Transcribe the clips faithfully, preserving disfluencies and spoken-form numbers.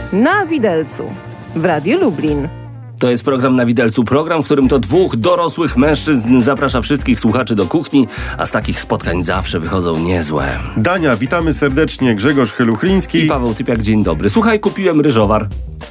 Na widelcu w Radiu Lublin. To jest program Na Widelcu, program, w którym to dwóch dorosłych mężczyzn zaprasza wszystkich słuchaczy do kuchni, a z takich spotkań zawsze wychodzą niezłe. Dania, witamy serdecznie, Grzegorz Heluchliński I Paweł Typiak, dzień dobry. Słuchaj, kupiłem ryżowar.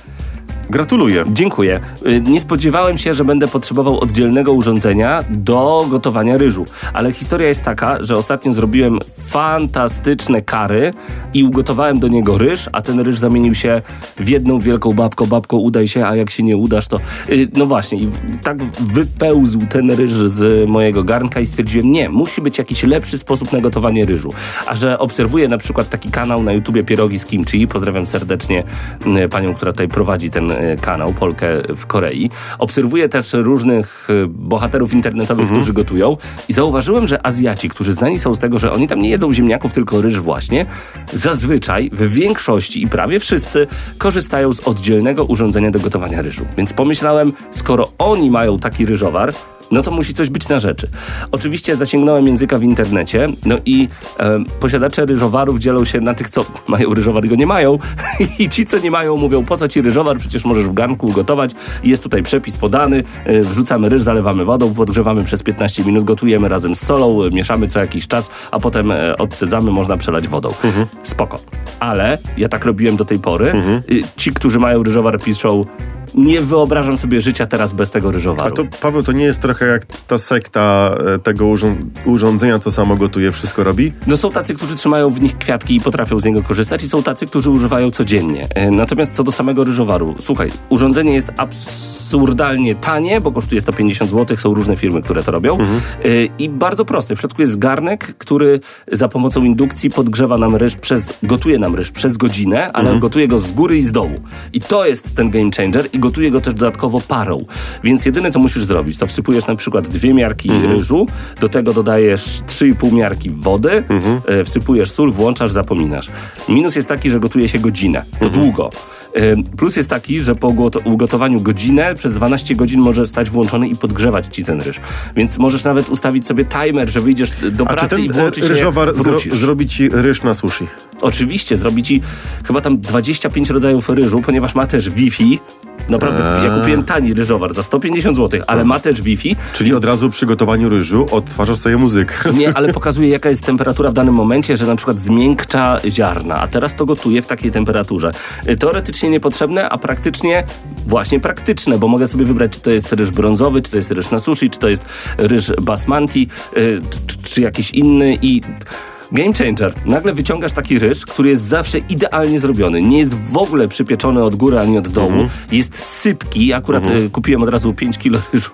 Gratuluję. Dziękuję. Nie spodziewałem się, że będę potrzebował oddzielnego urządzenia do gotowania ryżu. Ale historia jest taka, że ostatnio zrobiłem fantastyczne curry i ugotowałem do niego ryż, a ten ryż zamienił się w jedną wielką babko. Babko, udaj się, a jak się nie udasz, to... No właśnie, i tak wypełzł ten ryż z mojego garnka i stwierdziłem, nie, musi być jakiś lepszy sposób na gotowanie ryżu. A że obserwuję na przykład taki kanał na YouTubie Pierogi z Kimchi, pozdrawiam serdecznie panią, która tutaj prowadzi ten kanał, Polkę w Korei. Obserwuję też różnych bohaterów internetowych, mhm. którzy gotują i zauważyłem, że Azjaci, którzy znani są z tego, że oni tam nie jedzą ziemniaków, tylko ryż właśnie, zazwyczaj w większości i prawie wszyscy korzystają z oddzielnego urządzenia do gotowania ryżu. Więc pomyślałem, skoro oni mają taki ryżowar, no to musi coś być na rzeczy. Oczywiście zasięgnąłem języka w internecie, no i e, posiadacze ryżowarów dzielą się na tych, co mają ryżowar i go nie mają i ci, co nie mają, mówią, po co ci ryżowar, przecież możesz w garnku ugotować. Jest tutaj przepis podany, e, wrzucamy ryż, zalewamy wodą, podgrzewamy przez piętnaście minut, gotujemy razem z solą, e, mieszamy co jakiś czas, a potem e, odcedzamy, można przelać wodą. Mhm. Spoko. Ale ja tak robiłem do tej pory. Mhm. E, ci, którzy mają ryżowar, piszą, nie wyobrażam sobie życia teraz bez tego ryżowaru. A to, Paweł, to nie jest trochę jak ta sekta tego urząd- urządzenia, co samo gotuje, wszystko robi? No są tacy, którzy trzymają w nich kwiatki i potrafią z niego korzystać i są tacy, którzy używają codziennie. Natomiast co do samego ryżowaru, słuchaj, urządzenie jest absurdalnie tanie, bo kosztuje sto pięćdziesiąt złotych, są różne firmy, które to robią mhm. i bardzo proste. W środku jest garnek, który za pomocą indukcji podgrzewa nam ryż przez, gotuje nam ryż przez godzinę, ale mhm. gotuje go z góry i z dołu. I to jest ten game changer i gotuje go też dodatkowo parą. Więc jedyne, co musisz zrobić, to wsypujesz na przykład dwie miarki mhm. ryżu, do tego dodajesz trzy i pół miarki wody, mhm. e, wsypujesz sól, włączasz, zapominasz. Minus jest taki, że gotuje się godzinę. To mhm. długo. E, plus jest taki, że po ugotowaniu godzinę przez dwanaście godzin może stać włączony i podgrzewać ci ten ryż. Więc możesz nawet ustawić sobie timer, że wyjdziesz do A pracy czy ten i włączysz się, ryżowar wrócisz. Zro- zrobi ci ryż na sushi? Oczywiście, zrobi ci chyba tam dwadzieścia pięć rodzajów ryżu, ponieważ ma też Wi-Fi. Naprawdę, eee. ja kupiłem tani ryżowar za sto pięćdziesiąt złotych, ale ma też Wi-Fi. Czyli od razu przy gotowaniu ryżu odtwarzasz sobie muzykę. Nie, ale pokazuje, jaka jest temperatura w danym momencie, że na przykład zmiękcza ziarna, a teraz to gotuje w takiej temperaturze. Teoretycznie niepotrzebne, a praktycznie właśnie praktyczne, bo mogę sobie wybrać, czy to jest ryż brązowy, czy to jest ryż na sushi, czy to jest ryż basmati, yy, czy, czy jakiś inny i... Game changer. Nagle wyciągasz taki ryż, który jest zawsze idealnie zrobiony. Nie jest w ogóle przypieczony od góry ani od dołu. Mm-hmm. Jest sypki. Akurat mm-hmm. kupiłem od razu pięć kilo ryżu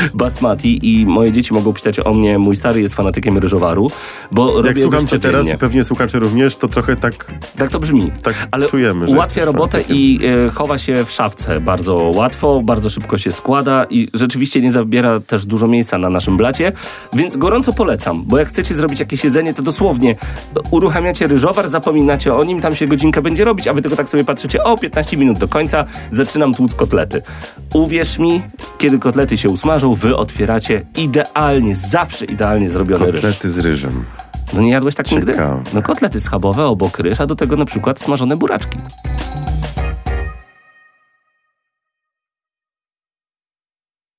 basmati i moje dzieci mogą pisać o mnie, mój stary jest fanatykiem ryżowaru, bo jak robię słucham cię teraz i pewnie słuchacze również, to trochę tak... Tak to brzmi. Tak ale czujemy, że ułatwia robotę fanatykiem. I e, chowa się w szafce bardzo łatwo, bardzo szybko się składa i rzeczywiście nie zabiera też dużo miejsca na naszym blacie, więc gorąco polecam, bo jak chcecie zrobić jakieś jedzenie, to dosłownie uruchamiacie ryżowar, zapominacie o nim, tam się godzinkę będzie robić, a wy tylko tak sobie patrzycie, o, piętnaście minut do końca, zaczynam tłuc kotlety. Uwierz mi, kiedy kotlety się usmażą, wy otwieracie idealnie, zawsze idealnie zrobiony ryż. Kotlety z ryżem. No nie jadłeś tak Ciekawe. nigdy? No kotlety schabowe, obok ryż, a do tego na przykład smażone buraczki.